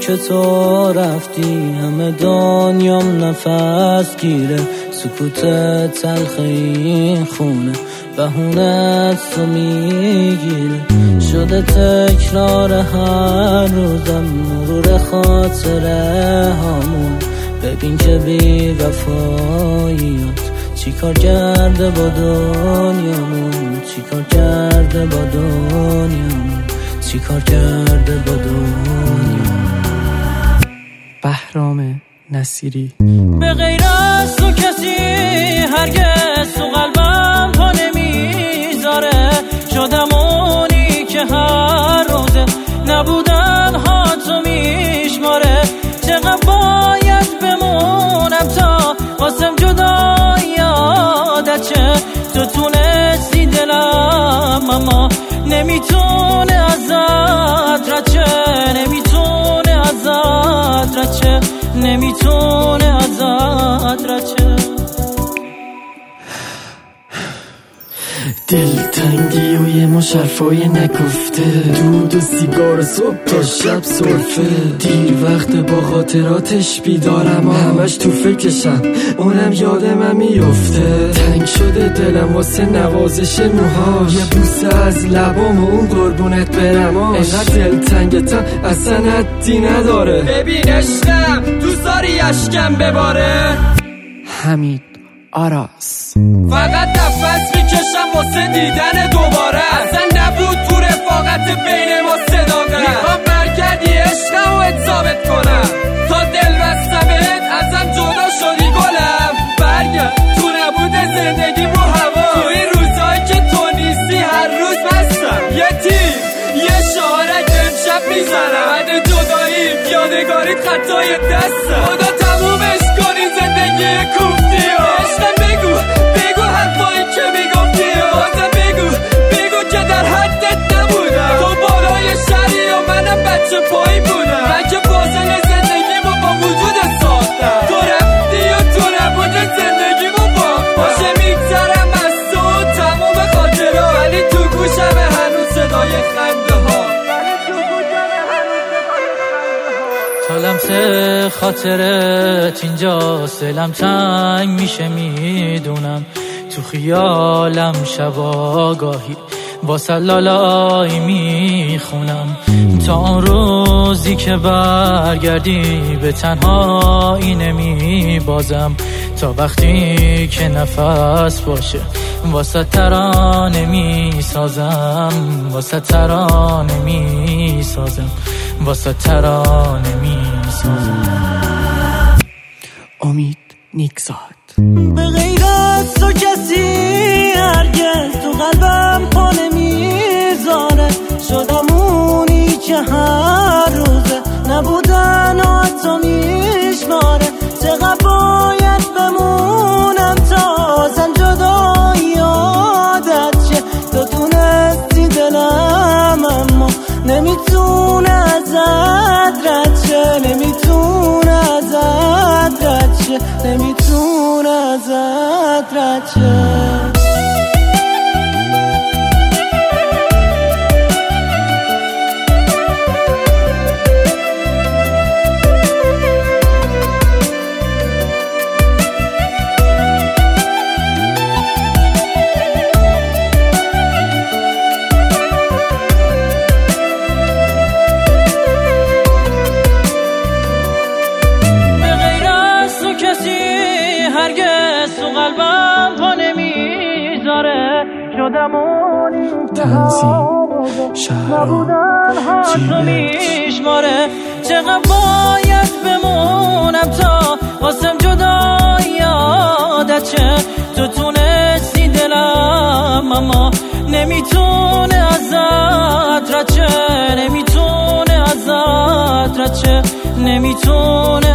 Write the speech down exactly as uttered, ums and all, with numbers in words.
که تو رفتی همه دنیام نفس گیره، سکوت تلخ این خونه بهونه تو میگیره، شده تکرار هر روزم مرور خاطره هامون. ببین که بی وفاییات چی کار کرده با دنیامون، چی کار کرده با دنیامون، چی کار کرده با دنیامون. بهرام نصیری. به غیر از تو کسی هرگز تو قلبم پا نمیذاره، شدم اونی که هر روزه نبودن ها تو میشماره، چقدر باید بمونم تا واسم جدایی عادت شه، تو تونستی دلم اما نمیتونه ازت رد شه، نمیتونه ازت رد شه، نمیتونه ازت رد شه. دلتنگی و یه مشرفای نگفته، دود و سیگار صبح تا شب سرفه، دیر وقت با خاطراتش بیدارم، همش تو فکرشم اونم یاد من میفته. تنگ شده دلم واسه نوازش موهاش، یه بوسه از لبام و اون قربونت برماش، اینقدر دلتنگتم اصلا حدی نداره. ببین عشقم دوست داری اشکم بباره. حمید آراس. فقط نفس میکشم واسه دیدن دوباره، اصلا نبود تو رفاقت بین ما صداقت، میخوام برگردی عشقم و ات ثابت کنم، تا دل بستم بهت ازم جدا شدی گلم، برگرد تو نبود زندگی و هوا، تو این روزایی که تو نیستی هر روز بستم یه تیر یه شعارک امشب میزنم، بعد جدایی یادگاریت خطای دستم، خدا تمومش کنی زندگی کوفتی و عشقم. بگو بگو حرفایی که میگفتی و بازم بگو بگو که در حدت نبودم، تو بالای شهری و منم بچه پایین بودم، من که فاصله زندگیمو با وجودت ساختم، تو رفتی و تو نبود زندگیمو باختم، باشه میگذرم از تو تموم خاطره، ولی تو گوشم هنوز صدای خنده ها، تا لمسه خاطرت اینجا سلم تنگ میشه میدونم، تو خیالم شب آگاهی با سلالایی میخونم، تا اون روزی که برگردی به تنهایی نمیبازم، تا وقتی که نفس باشه واسه ترانه میسازم، واسه ترانه میسازم، واسه ترانه میسازم. امید نیکزاد. به غیر از تو کسی هرگز تو قلبم پا نمیذاره، شدم اونی که هر روزه نبودن و حتی میشماره، چقدر باید بمونم تا ازم جدایی عادت شه، تو تونستی دلم اما نمیتونه ازت رد شه، نمیتونه ازت رد شه، نمیتونه ازت رد شه. تنظیم شهرام میشماره، چقدر باید بمونم تا واسم جدایی عادت شه، تو تونستی دلم اما نمیتونه ازت رد شه، نمیتونه ازت رد شه، نمیتونه